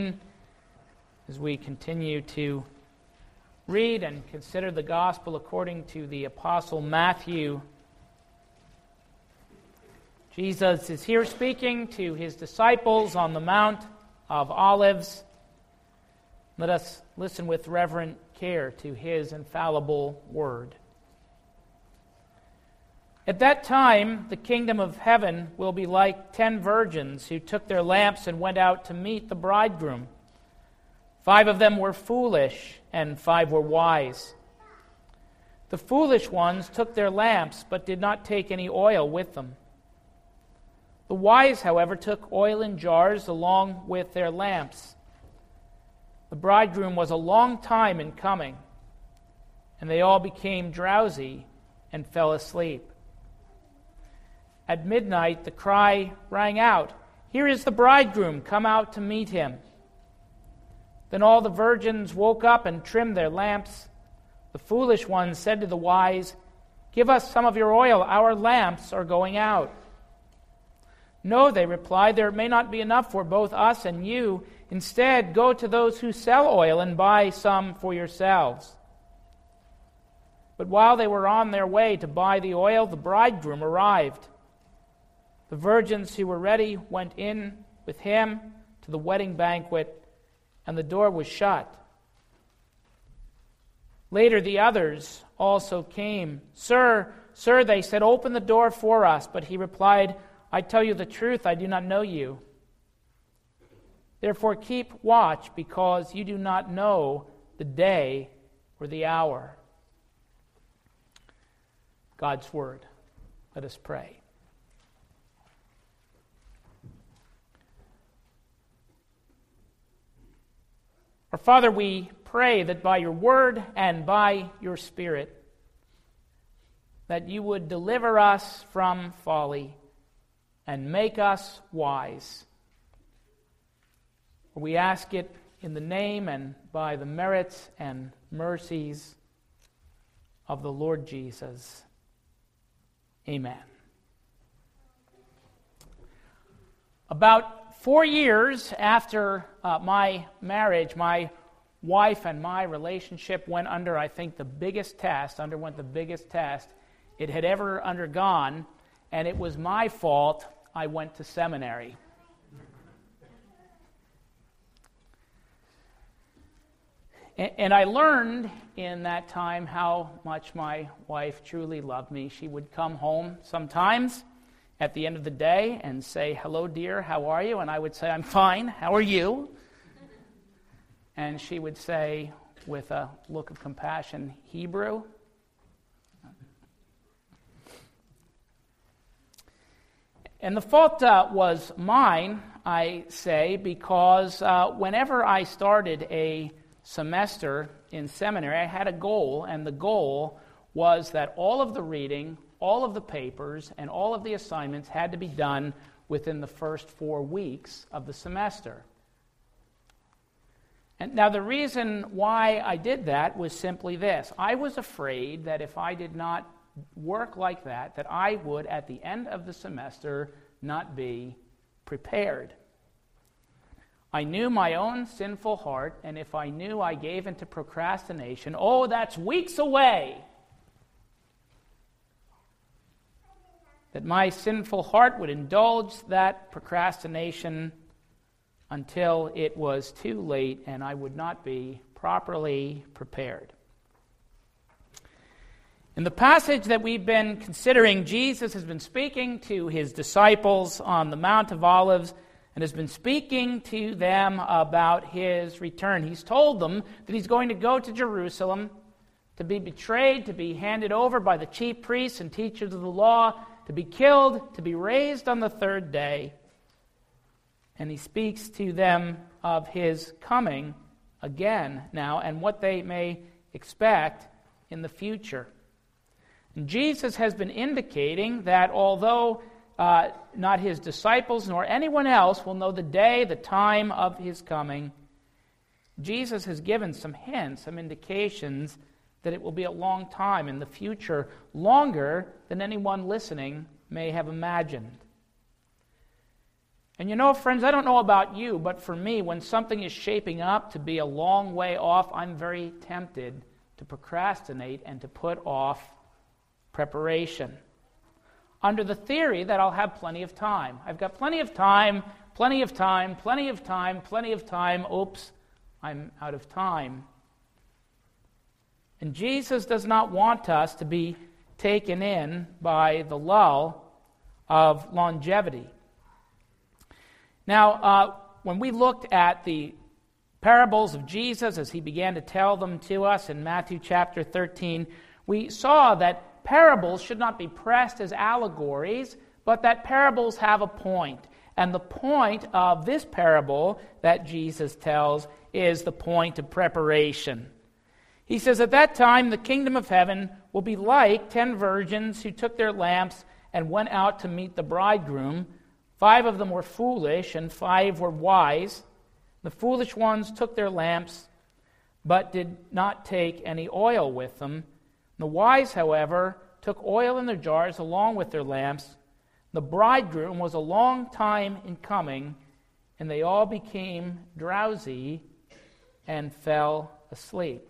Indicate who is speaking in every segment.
Speaker 1: as we continue to read and consider the gospel according to the Apostle Matthew. Jesus is here speaking to his disciples on the Mount of Olives. Let us listen with reverent care to his infallible word. At that time, the kingdom of heaven will be like 10 virgins who took their lamps and went out to meet the bridegroom. 5 of them were foolish, and 5 were wise. The foolish ones took their lamps, but did not take any oil with them. The wise, however, took oil in jars along with their lamps. The bridegroom was a long time in coming, and they all became drowsy and fell asleep. At midnight, the cry rang out, "Here is the bridegroom, come out to meet him." Then all the virgins woke up and trimmed their lamps. The foolish ones said to the wise, "Give us some of your oil, our lamps are going out." "No," they replied, "there may not be enough for both us and you. Instead, go to those who sell oil and buy some for yourselves." But while they were on their way to buy the oil, the bridegroom arrived. The virgins who were ready went in with him to the wedding banquet, and the door was shut. Later the others also came. "Sir, sir," they said, "open the door for us." But he replied, "I tell you the truth, I do not know you. Therefore keep watch, because you do not know the day or the hour." God's word. Let us pray. Our Father, we pray that by your word and by your Spirit, that you would deliver us from folly and make us wise. We ask it in the name and by the merits and mercies of the Lord Jesus. Amen. About 4 years after my marriage, my wife and my relationship went the biggest test it had ever undergone, and it was my fault I went to seminary. And I learned in that time how much my wife truly loved me. She would come home sometimes at the end of the day and say, "Hello, dear, how are you?" And I would say, "I'm fine, how are you?" And she would say, with a look of compassion, "Hebrew?" And the fault was mine, I say, because whenever I started a semester in seminary, I had a goal, and the goal was that all of the reading, all of the papers, and all of the assignments had to be done within the first 4 weeks of the semester. And now the reason why I did that was simply this. I was afraid that if I did not work like that I would, at the end of the semester, not be prepared. I knew my own sinful heart, and if I knew I gave into procrastination, that's weeks away, that my sinful heart would indulge that procrastination until it was too late and I would not be properly prepared. In the passage that we've been considering, Jesus has been speaking to his disciples on the Mount of Olives and has been speaking to them about his return. He's told them that he's going to go to Jerusalem to be betrayed, to be handed over by the chief priests and teachers of the law, to be killed, to be raised on the third day. And he speaks to them of his coming again now and what they may expect in the future. And Jesus has been indicating that although not his disciples nor anyone else will know the day, the time of his coming, Jesus has given some hints, some indications that it will be a long time in the future, longer than anyone listening may have imagined. And you know, friends, I don't know about you, but for me, when something is shaping up to be a long way off, I'm very tempted to procrastinate and to put off preparation, under the theory that I'll have plenty of time. I've got plenty of time, plenty of time, plenty of time, plenty of time. Oops, I'm out of time. And Jesus does not want us to be taken in by the lull of longevity. Now, when we looked at the parables of Jesus as he began to tell them to us in Matthew chapter 13, we saw that parables should not be pressed as allegories, but that parables have a point. And the point of this parable that Jesus tells is the point of preparation. He says, at that time the kingdom of heaven will be like 10 virgins who took their lamps and went out to meet the bridegroom. 5 of them were foolish and 5 were wise. The foolish ones took their lamps, but did not take any oil with them. The wise, however, took oil in their jars along with their lamps. The bridegroom was a long time in coming, and they all became drowsy and fell asleep.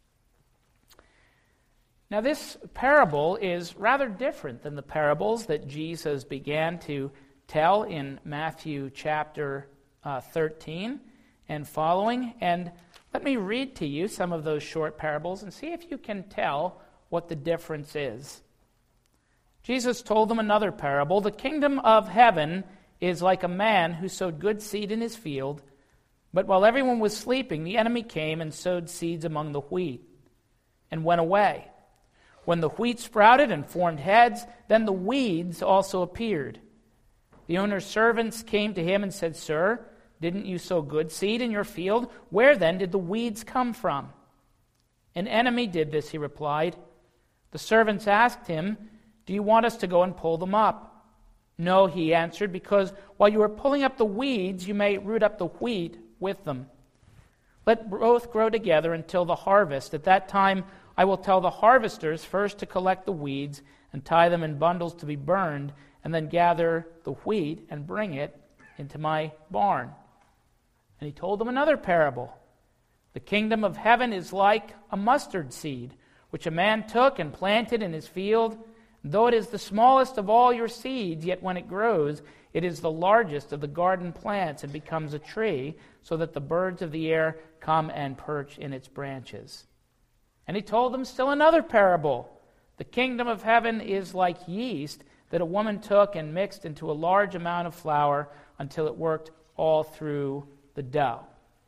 Speaker 1: Now, this parable is rather different than the parables that Jesus began to tell in Matthew chapter 13 and following. And let me read to you some of those short parables and see if you can tell what the difference is. Jesus told them another parable. The kingdom of heaven is like a man who sowed good seed in his field, but while everyone was sleeping, the enemy came and sowed seeds among the wheat and went away. When the wheat sprouted and formed heads, then the weeds also appeared. The owner's servants came to him and said, Sir, didn't you sow good seed in your field? Where then did the weeds come from? An enemy did this, he replied. The servants asked him, Do you want us to go and pull them up? No, he answered, because while you are pulling up the weeds, you may root up the wheat with them. Let both grow together until the harvest. At that time, I will tell the harvesters first to collect the weeds and tie them in bundles to be burned, and then gather the wheat and bring it into my barn. And he told them another parable. The kingdom of heaven is like a mustard seed, which a man took and planted in his field. Though it is the smallest of all your seeds, yet when it grows, it is the largest of the garden plants and becomes a tree, so that the birds of the air come and perch in its branches. And he told them still another parable. The kingdom of heaven is like yeast that a woman took and mixed into a large amount of flour until it worked all through the dough.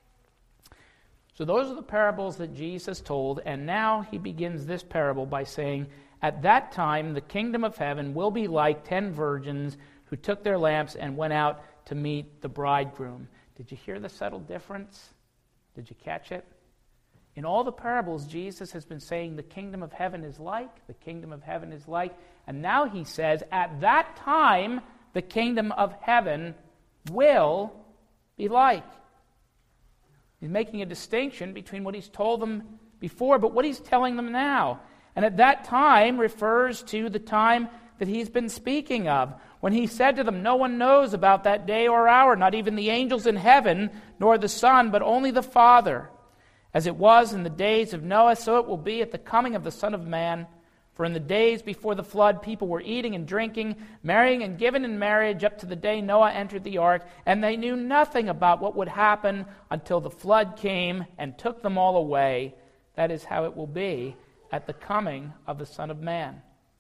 Speaker 1: So those are the parables that Jesus told, and now he begins this parable by saying, at that time the kingdom of heaven will be like 10 virgins who took their lamps and went out to meet the bridegroom. Did you hear the subtle difference? Did you catch it? In all the parables, Jesus has been saying the kingdom of heaven is like, the kingdom of heaven is like, and now he says, at that time, the kingdom of heaven will be like. He's making a distinction between what he's told them before, but what he's telling them now. And at that time refers to the time that he's been speaking of, when he said to them, no one knows about that day or hour, not even the angels in heaven, nor the Son, but only the Father. As it was in the days of Noah, so it will be at the coming of the Son of Man. For in the days before the flood, people were eating and drinking, marrying and given in marriage up to the day Noah entered the ark, and they knew nothing about what would happen until the flood came and took them all away. That is how it will be at the coming of the Son of Man.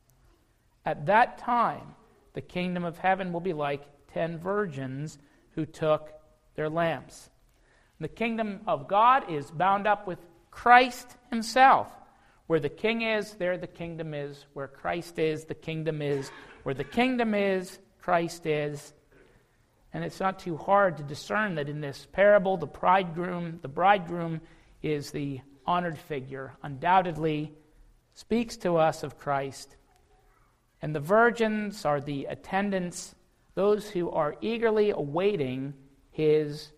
Speaker 1: At that time, the kingdom of heaven will be like 10 virgins who took their lamps. The kingdom of God is bound up with Christ himself. Where the king is, there the kingdom is. Where Christ is, the kingdom is. Where the kingdom is, Christ is. And it's not too hard to discern that in this parable, the bridegroom is the honored figure, undoubtedly speaks to us of Christ. And the virgins are the attendants, those who are eagerly awaiting his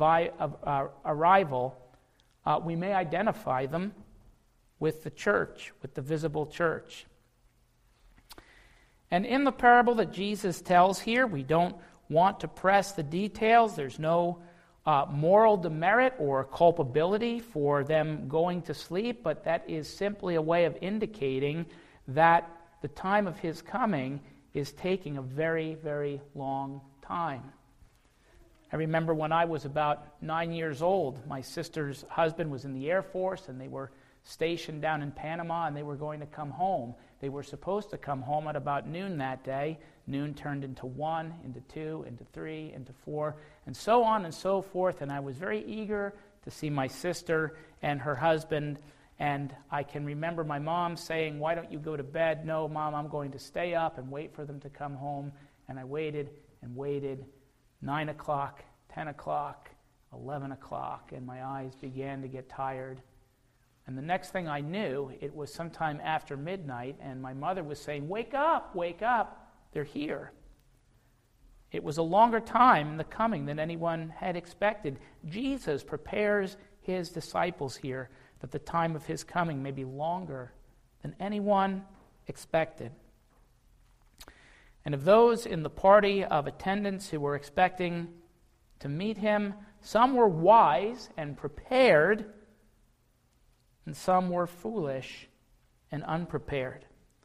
Speaker 1: arrival. We may identify them with the church, with the visible church. And in the parable that Jesus tells here, we don't want to press the details. There's no moral demerit or culpability for them going to sleep, but that is simply a way of indicating that the time of his coming is taking a very, very long time. I remember when I was about 9 years old, my sister's husband was in the Air Force, and they were stationed down in Panama, and they were going to come home. They were supposed to come home at about noon that day. Noon turned into 1, into 2, into 3, into 4, and so on and so forth. And I was very eager to see my sister and her husband. And I can remember my mom saying, "Why don't you go to bed?" "No, Mom, I'm going to stay up and wait for them to come home." And I waited and waited. 9 o'clock, 10 o'clock, 11 o'clock, and my eyes began to get tired. And the next thing I knew, it was sometime after midnight, and my mother was saying, wake up, they're here." It was a longer time in the coming than anyone had expected. Jesus prepares his disciples here that the time of his coming may be longer than anyone expected. And of those in the party of attendants who were expecting to meet him, some were wise and prepared, and some were foolish and unprepared.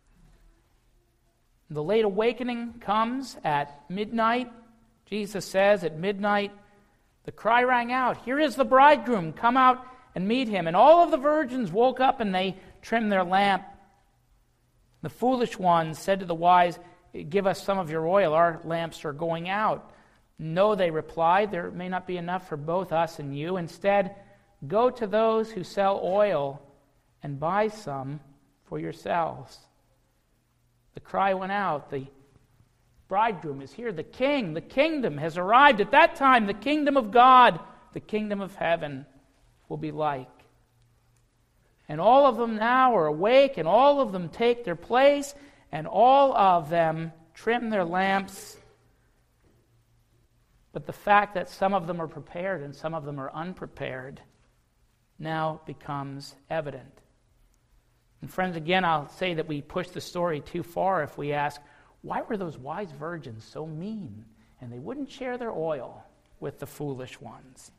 Speaker 1: The late awakening comes at midnight. Jesus says at midnight, the cry rang out, "Here is the bridegroom, come out and meet him." And all of the virgins woke up and they trimmed their lamp. The foolish ones said to the wise, "Give us some of your oil, our lamps are going out." "No," they replied, "there may not be enough for both us and you. Instead, go to those who sell oil and buy some for yourselves." The cry went out, the bridegroom is here, the king, the kingdom has arrived. At that time, the kingdom of God, the kingdom of heaven, will be like. And all of them now are awake, and all of them take their place, and all of them trim their lamps. But the fact that some of them are prepared and some of them are unprepared now becomes evident. And friends, again, I'll say that we push the story too far if we ask, why were those wise virgins so mean and they wouldn't share their oil with the foolish ones?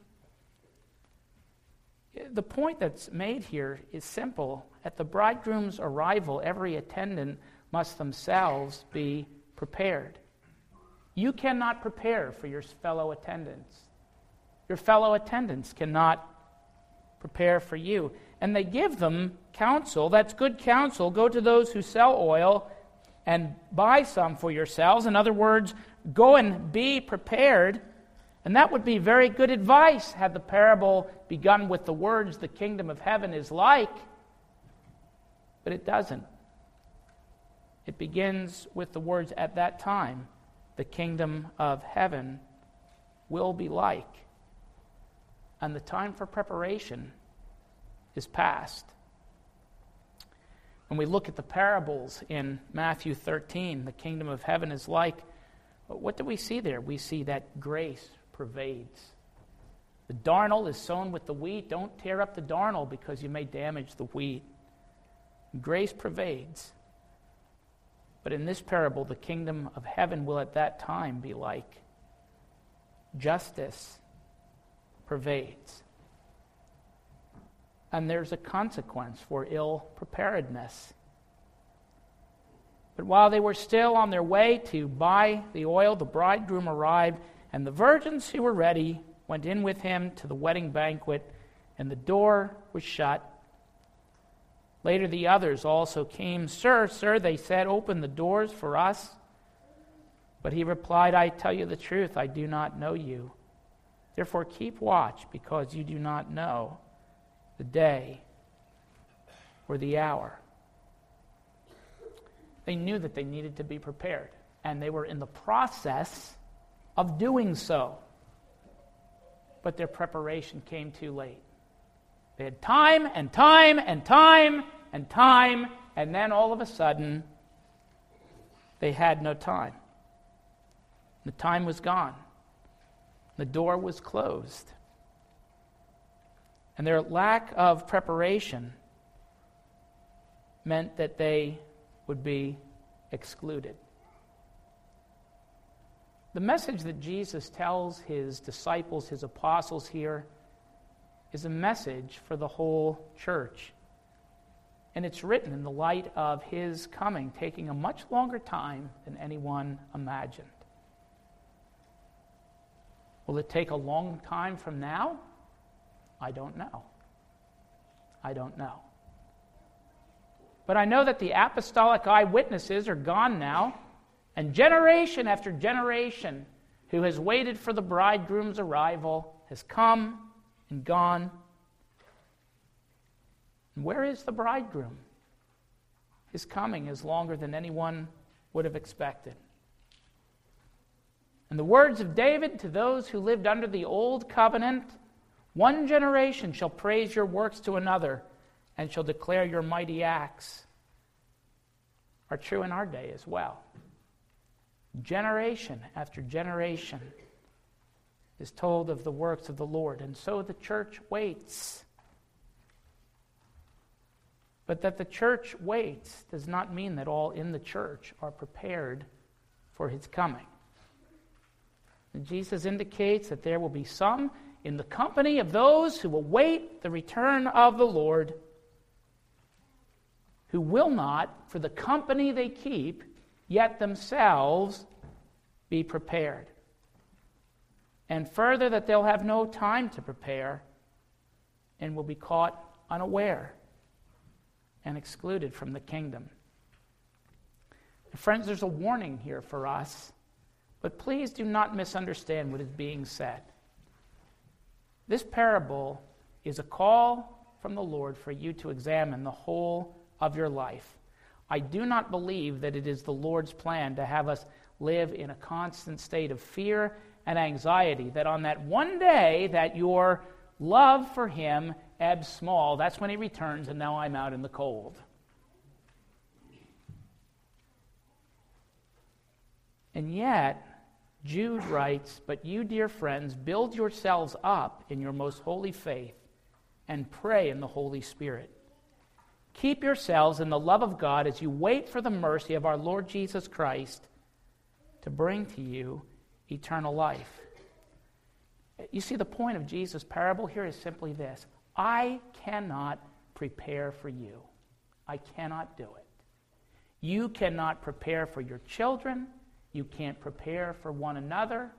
Speaker 1: The point that's made here is simple. At the bridegroom's arrival, every attendant must themselves be prepared. You cannot prepare for your fellow attendants. Your fellow attendants cannot prepare for you. And they give them counsel. That's good counsel. Go to those who sell oil and buy some for yourselves. In other words, go and be prepared. And that would be very good advice had the parable begun with the words, "The kingdom of heaven is like." But it doesn't. It begins with the words, "At that time, the kingdom of heaven will be like." And the time for preparation is past. When we look at the parables in Matthew 13, the kingdom of heaven is like, what do we see there? We see that grace pervades. The darnel is sown with the wheat. Don't tear up the darnel because you may damage the wheat. Grace pervades. But in this parable, the kingdom of heaven will at that time be like justice pervades. And there's a consequence for ill preparedness. But while they were still on their way to buy the oil, the bridegroom arrived, and the virgins who were ready went in with him to the wedding banquet, and the door was shut. Later the others also came. "Sir, sir," they said, "open the doors for us." But he replied, "I tell you the truth, I do not know you. Therefore keep watch, because you do not know the day or the hour." They knew that they needed to be prepared, and they were in the process of doing so. But their preparation came too late. They had time and time and time and time, and then all of a sudden, they had no time. The time was gone. The door was closed. And their lack of preparation meant that they would be excluded. The message that Jesus tells his disciples, his apostles here, is a message for the whole church. And it's written in the light of his coming, taking a much longer time than anyone imagined. Will it take a long time from now? I don't know. I don't know. But I know that the apostolic eyewitnesses are gone now, and generation after generation who has waited for the bridegroom's arrival has come and gone. And where is the bridegroom? His coming is longer than anyone would have expected. And the words of David to those who lived under the old covenant, one generation shall praise your works to another and shall declare your mighty acts, are true in our day as well. Generation after generation is told of the works of the Lord, and so the church waits. But that the church waits does not mean that all in the church are prepared for his coming. And Jesus indicates that there will be some in the company of those who await the return of the Lord, who will not, for the company they keep, yet themselves be prepared. And further, that they'll have no time to prepare and will be caught unaware and excluded from the kingdom. Friends, there's a warning here for us, but please do not misunderstand what is being said. This parable is a call from the Lord for you to examine the whole of your life. I do not believe that it is the Lord's plan to have us live in a constant state of fear and anxiety, that on that one day that your love for him ebbs small, that's when he returns and now I'm out in the cold. And yet, Jude writes, "But you, dear friends, build yourselves up in your most holy faith and pray in the Holy Spirit. Keep yourselves in the love of God as you wait for the mercy of our Lord Jesus Christ to bring to you eternal life." You see, the point of Jesus' parable here is simply this: I cannot prepare for you. I cannot do it. You cannot prepare for your children. You can't prepare for one another.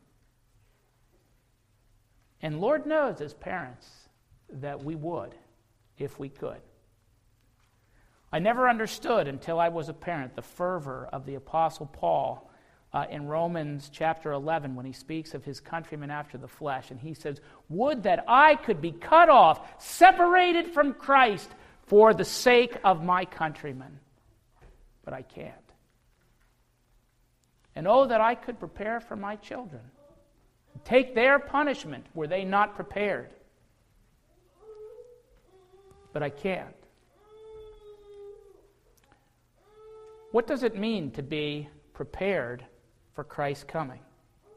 Speaker 1: And Lord knows, as parents, that we would if we could. I never understood until I was a parent the fervor of the Apostle Paul in Romans chapter 11 when he speaks of his countrymen after the flesh. And he says, "Would that I could be cut off, separated from Christ for the sake of my countrymen. But I can't. And oh, that I could prepare for my children. Take their punishment were they not prepared. But I can't." What does it mean to be prepared for Christ's coming?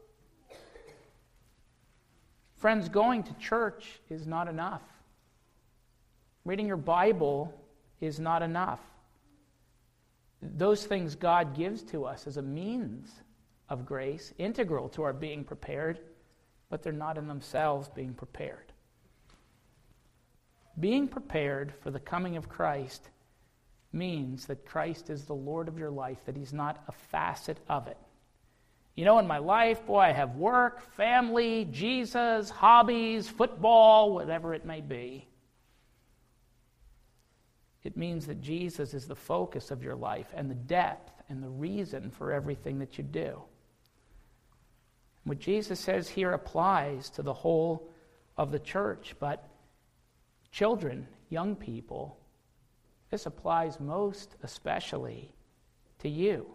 Speaker 1: Friends, going to church is not enough. Reading your Bible is not enough. Those things God gives to us as a means of grace, integral to our being prepared, but they're not in themselves being prepared. Being prepared for the coming of Christ means that Christ is the Lord of your life, that he's not a facet of it. You know, in my life, boy, I have work, family, Jesus, hobbies, football, whatever it may be. It means that Jesus is the focus of your life and the depth and the reason for everything that you do. What Jesus says here applies to the whole of the church, but children, young people, this applies most especially to you.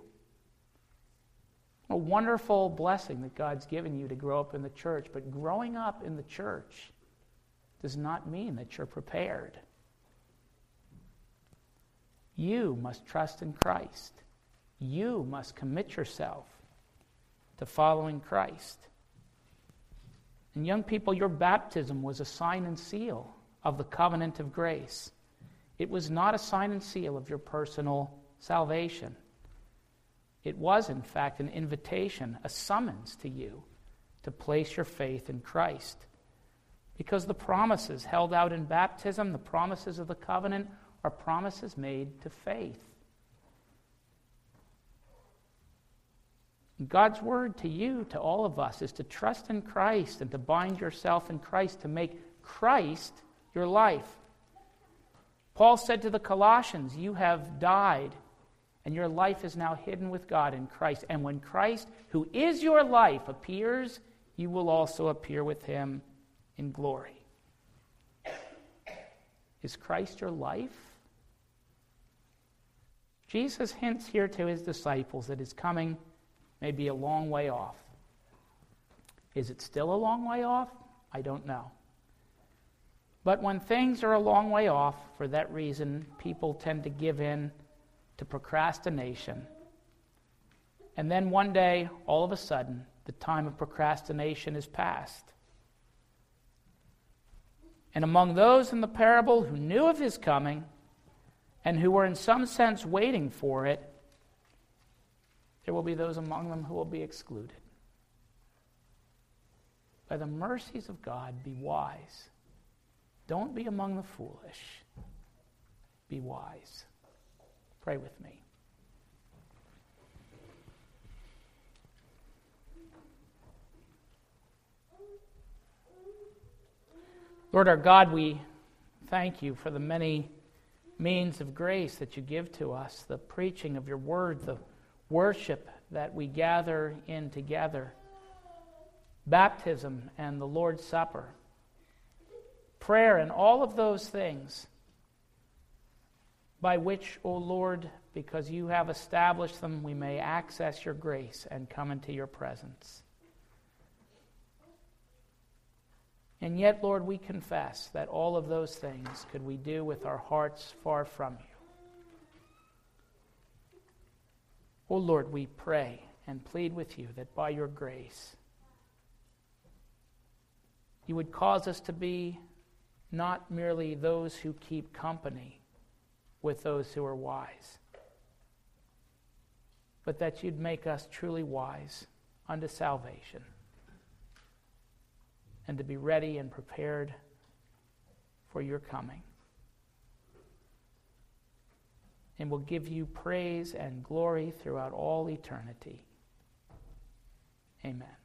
Speaker 1: A wonderful blessing that God's given you to grow up in the church, but growing up in the church does not mean that you're prepared. You must trust in Christ. You must commit yourself to following Christ. And young people, your baptism was a sign and seal of the covenant of grace. It was not a sign and seal of your personal salvation. It was, in fact, an invitation, a summons to you to place your faith in Christ. Because the promises held out in baptism, the promises of the covenant, are promises made to faith. God's word to you, to all of us, is to trust in Christ and to bind yourself in Christ, to make Christ your life. Paul said to the Colossians, you have died, and your life is now hidden with God in Christ. And when Christ, who is your life, appears, you will also appear with him in glory. Is Christ your life? Jesus hints here to his disciples that his coming may be a long way off. Is it still a long way off? I don't know. But when things are a long way off, for that reason, people tend to give in to procrastination. And then one day, all of a sudden, the time of procrastination is past. And among those in the parable who knew of his coming and who were in some sense waiting for it, there will be those among them who will be excluded. By the mercies of God, be wise. Don't be among the foolish. Be wise. Pray with me. Lord our God, we thank you for the many means of grace that you give to us, the preaching of your word, the worship that we gather in together, baptism and the Lord's Supper, prayer and all of those things by which, O Lord, because you have established them, we may access your grace and come into your presence. And yet, Lord, we confess that all of those things could we do with our hearts far from you. O Lord, we pray and plead with you that by your grace you would cause us to be not merely those who keep company with those who are wise, but that you'd make us truly wise unto salvation and to be ready and prepared for your coming. And will give you praise and glory throughout all eternity. Amen.